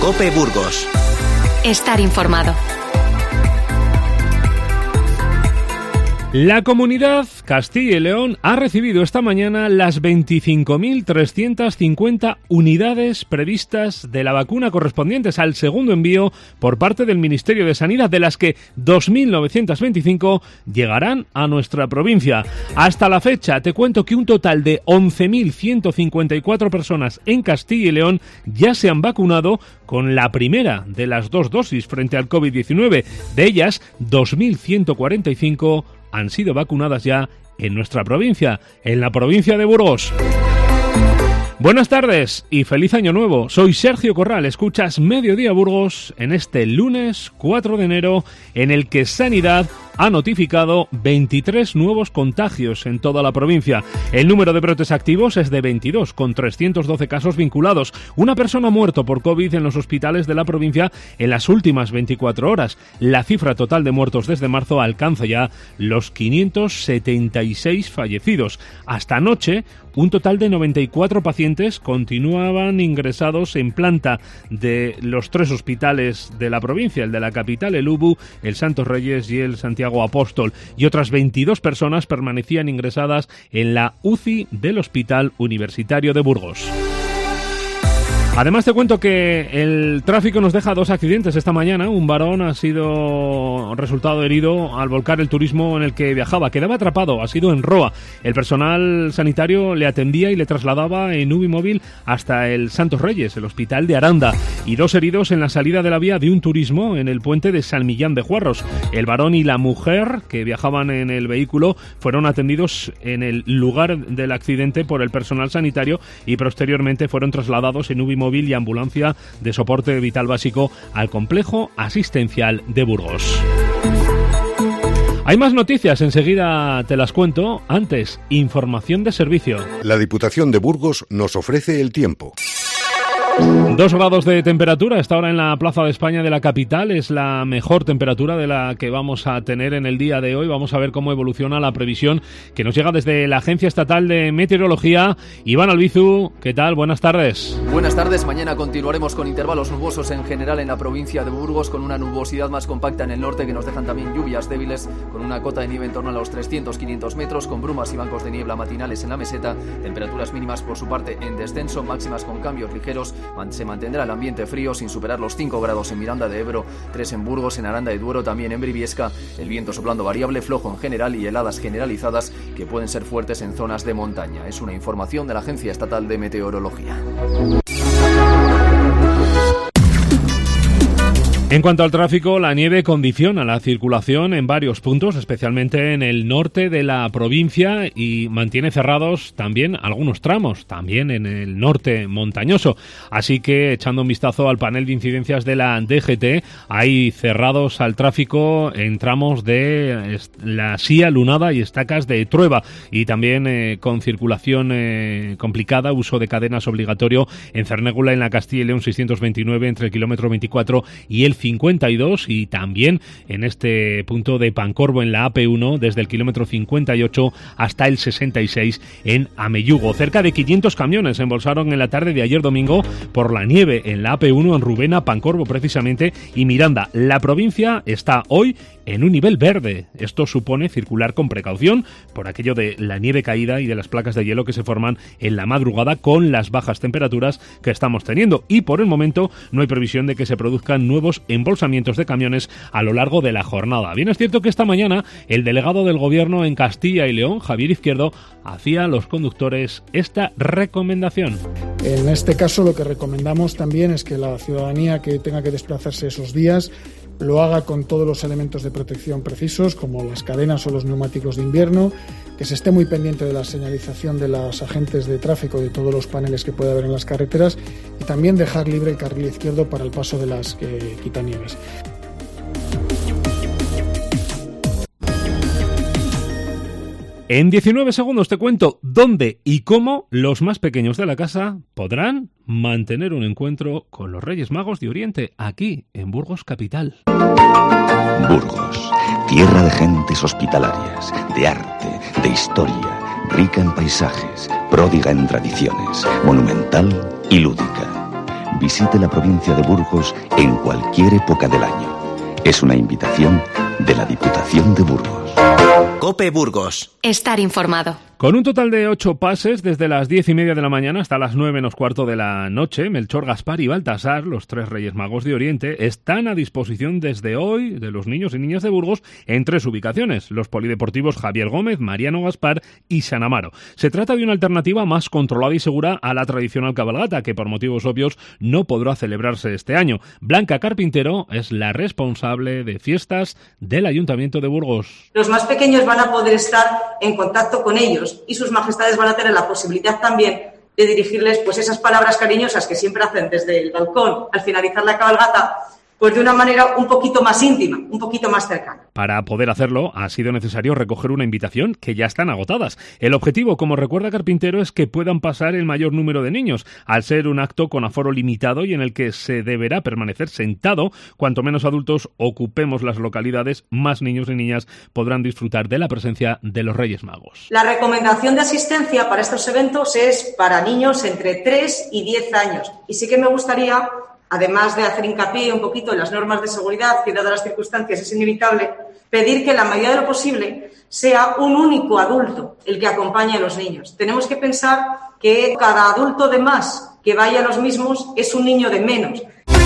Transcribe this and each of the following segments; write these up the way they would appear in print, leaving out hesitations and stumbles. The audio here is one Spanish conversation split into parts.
COPE Burgos. Estar informado. La comunidad Castilla y León ha recibido esta mañana las 25.350 unidades previstas de la vacuna correspondientes al segundo envío por parte del Ministerio de Sanidad, de las que 2.925 llegarán a nuestra provincia. Hasta la fecha, te cuento que un total de 11.154 personas en Castilla y León ya se han vacunado con la primera de las dos dosis frente al COVID-19. De ellas, 2.145 han sido vacunadas ya en nuestra provincia, en la provincia de Burgos. Buenas tardes y feliz año nuevo. Soy Sergio Corral, escuchas Mediodía Burgos en este lunes 4 de enero, en el que Sanidad ha notificado 23 nuevos contagios en toda la provincia. El número de brotes activos es de 22, con 312 casos vinculados. Una persona ha muerto por COVID en los hospitales de la provincia en las últimas 24 horas. La cifra total de muertos desde marzo alcanza ya los 576 fallecidos. Hasta anoche, un total de 94 pacientes continuaban ingresados en planta de los 3 hospitales de la provincia, el de la capital, el UBU, el Santos Reyes y el Santiago Apóstol, y otras 22 personas permanecían ingresadas en la UCI del Hospital Universitario de Burgos. Además te cuento que el tráfico nos deja 2 accidentes esta mañana. Un varón ha sido resultado herido al volcar el turismo en el que viajaba. Quedaba atrapado, ha sido en Roa. El personal sanitario le atendía y le trasladaba en Ubimóvil hasta el Santos Reyes, el hospital de Aranda. Y 2 heridos en la salida de la vía de un turismo en el puente de San Millán de Juarros. El varón y la mujer que viajaban en el vehículo fueron atendidos en el lugar del accidente por el personal sanitario y posteriormente fueron trasladados en Ubimóvil y ambulancia de soporte vital básico al complejo asistencial de Burgos. Hay más noticias, enseguida te las cuento. Antes, información de servicio. La Diputación de Burgos nos ofrece el tiempo. 2 grados de temperatura a esta hora en la Plaza de España de la capital. Es la mejor temperatura de la que vamos a tener en el día de hoy. Vamos a ver cómo evoluciona la previsión que nos llega desde la Agencia Estatal de Meteorología. Iván Albizu, ¿qué tal? Buenas tardes. Buenas tardes. Mañana continuaremos con intervalos nubosos en general en la provincia de Burgos, con una nubosidad más compacta en el norte que nos dejan también lluvias débiles, con una cota de nieve en torno a los 300-500 metros, con brumas y bancos de niebla matinales en la meseta. Temperaturas mínimas por su parte en descenso, máximas con cambios ligeros. Se mantendrá el ambiente frío sin superar los 5 grados en Miranda de Ebro, 3 en Burgos, en Aranda de Duero, también en Briviesca. El viento soplando variable, flojo en general y heladas generalizadas que pueden ser fuertes en zonas de montaña. Es una información de la Agencia Estatal de Meteorología. En cuanto al tráfico, la nieve condiciona la circulación en varios puntos, especialmente en el norte de la provincia, y mantiene cerrados también algunos tramos, también en el norte montañoso. Así que, echando un vistazo al panel de incidencias de la DGT, hay cerrados al tráfico en tramos de la Sía, Lunada y Estacas de Trueba, y también con circulación complicada, uso de cadenas obligatorio en Cernégula, en la Castilla y León 629, entre el kilómetro 24 y el 52, y también en este punto de Pancorbo en la AP1 desde el kilómetro 58 hasta el 66 en Ameyugo. Cerca de 500 camiones se embolsaron en la tarde de ayer domingo por la nieve en la AP1 en Rubena, Pancorbo precisamente y Miranda. La provincia está hoy en un nivel verde. Esto supone circular con precaución por aquello de la nieve caída y de las placas de hielo que se forman en la madrugada con las bajas temperaturas que estamos teniendo, y por el momento no hay previsión de que se produzcan nuevos embolsamientos de camiones a lo largo de la jornada. Bien es cierto que esta mañana el delegado del Gobierno en Castilla y León, Javier Izquierdo, hacía a los conductores esta recomendación. En este caso lo que recomendamos también es que la ciudadanía que tenga que desplazarse esos días lo haga con todos los elementos de protección precisos, como las cadenas o los neumáticos de invierno, que se esté muy pendiente de la señalización de los agentes de tráfico, de todos los paneles que puede haber en las carreteras, y también dejar libre el carril izquierdo para el paso de las quitanieves. En 19 segundos te cuento dónde y cómo los más pequeños de la casa podrán mantener un encuentro con los Reyes Magos de Oriente, aquí en Burgos capital. Burgos, tierra de gentes hospitalarias, de arte, de historia, rica en paisajes, pródiga en tradiciones, monumental y lúdica. visite la provincia de Burgos en cualquier época del año. Es una invitación de la Diputación de Burgos. COPE Burgos. Estar informado. Con un total de 8 pases desde las 10:30 de la mañana hasta las 9 menos cuarto de la noche, Melchor, Gaspar y Baltasar, los 3 Reyes Magos de Oriente, están a disposición desde hoy de los niños y niñas de Burgos en 3 ubicaciones: los polideportivos Javier Gómez, Mariano Gaspar y San Amaro. Se trata de una alternativa más controlada y segura a la tradicional cabalgata, que por motivos obvios no podrá celebrarse este año. Blanca Carpintero es la responsable de fiestas del Ayuntamiento de Burgos. Los más pequeños van a poder estar en contacto con ellos y sus majestades van a tener la posibilidad también de dirigirles pues esas palabras cariñosas que siempre hacen desde el balcón al finalizar la cabalgata, pues de una manera un poquito más íntima, un poquito más cercana. Para poder hacerlo ha sido necesario recoger una invitación que ya están agotadas. El objetivo, como recuerda Carpintero, es que puedan pasar el mayor número de niños, al ser un acto con aforo limitado y en el que se deberá permanecer sentado. Cuanto menos adultos ocupemos las localidades, más niños y niñas podrán disfrutar de la presencia de los Reyes Magos. La recomendación de asistencia para estos eventos es para niños entre 3 y 10 años. Y sí que me gustaría, además de hacer hincapié un poquito en las normas de seguridad, que dadas las circunstancias es inevitable, pedir que en la medida de lo posible sea un único adulto el que acompañe a los niños. Tenemos que pensar que cada adulto de más que vaya a los mismos es un niño de menos.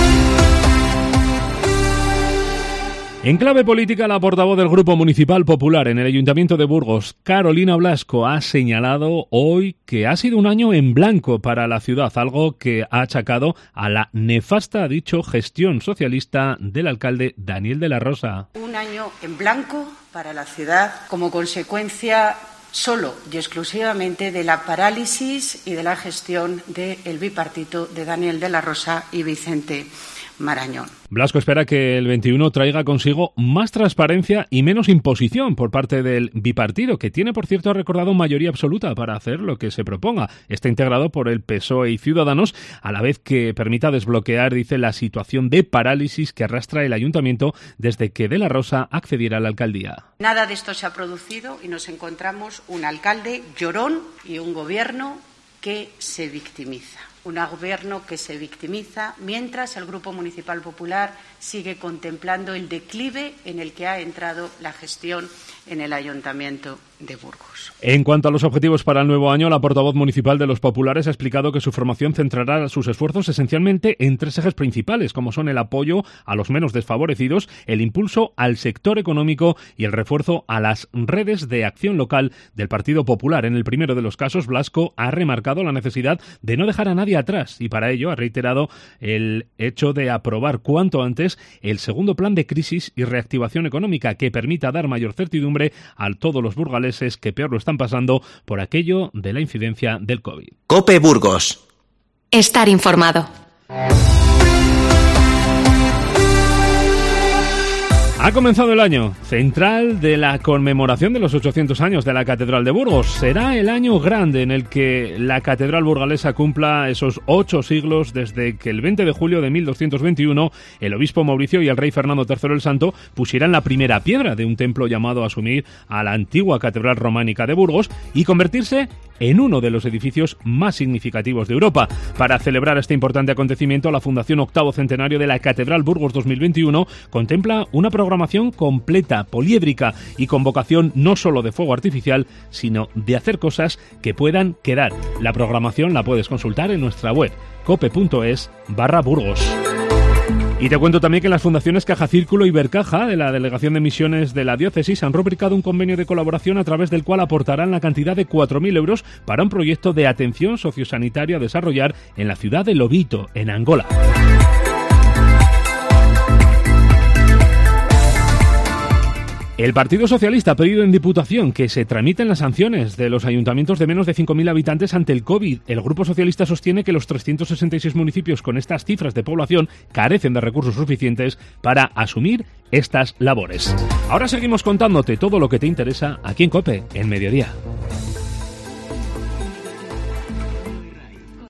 En clave política, la portavoz del Grupo Municipal Popular en el Ayuntamiento de Burgos, Carolina Blasco, ha señalado hoy que ha sido un año en blanco para la ciudad, algo que ha achacado a la nefasta, ha dicho, gestión socialista del alcalde Daniel de la Rosa. Un año en blanco para la ciudad como consecuencia solo y exclusivamente de la parálisis y de la gestión del bipartito de Daniel de la Rosa y Vicente Marañón. Blasco espera que el 21 traiga consigo más transparencia y menos imposición por parte del bipartido, que tiene, por cierto, ha recordado mayoría absoluta para hacer lo que se proponga. Está integrado por el PSOE y Ciudadanos, a la vez que permita desbloquear, dice, la situación de parálisis que arrastra el ayuntamiento desde que De la Rosa accediera a la alcaldía. Nada de esto se ha producido y nos encontramos un alcalde llorón y un gobierno que se victimiza. Un gobierno que se victimiza mientras el Grupo Municipal Popular sigue contemplando el declive en el que ha entrado la gestión en el Ayuntamiento de Burgos. En cuanto a los objetivos para el nuevo año, la portavoz municipal de los populares ha explicado que su formación centrará sus esfuerzos esencialmente en 3 ejes principales, como son el apoyo a los menos desfavorecidos, el impulso al sector económico y el refuerzo a las redes de acción local del Partido Popular. En el primero de los casos, Blasco ha remarcado la necesidad de no dejar a nadie atrás y para ello ha reiterado el hecho de aprobar cuanto antes el segundo plan de crisis y reactivación económica que permita dar mayor certidumbre a todos los burgaleses que peor lo están pasando por aquello de la incidencia del COVID. COPE Burgos. Estar informado. Ha comenzado el año central de la conmemoración de los 800 años de la Catedral de Burgos. Será el año grande en el que la Catedral burgalesa cumpla esos 8 siglos desde que el 20 de julio de 1221 el obispo Mauricio y el rey Fernando III el Santo pusieran la primera piedra de un templo llamado a asumir a la antigua Catedral románica de Burgos y convertirse en uno de los edificios más significativos de Europa. Para celebrar este importante acontecimiento, la Fundación Octavo Centenario de la Catedral Burgos 2021 contempla una programación completa, poliédrica y con vocación no solo de fuego artificial, sino de hacer cosas que puedan quedar. La programación la puedes consultar en nuestra web cope.es/Burgos. Y te cuento también que las fundaciones Caja Círculo y Bercaja de la Delegación de Misiones de la Diócesis han rubricado un convenio de colaboración a través del cual aportarán la cantidad de 4.000 euros para un proyecto de atención sociosanitaria a desarrollar en la ciudad de Lobito, en Angola. El Partido Socialista ha pedido en Diputación que se tramiten las sanciones de los ayuntamientos de menos de 5.000 habitantes ante el COVID. El Grupo Socialista sostiene que los 366 municipios con estas cifras de población carecen de recursos suficientes para asumir estas labores. Ahora seguimos contándote todo lo que te interesa aquí en COPE, en Mediodía.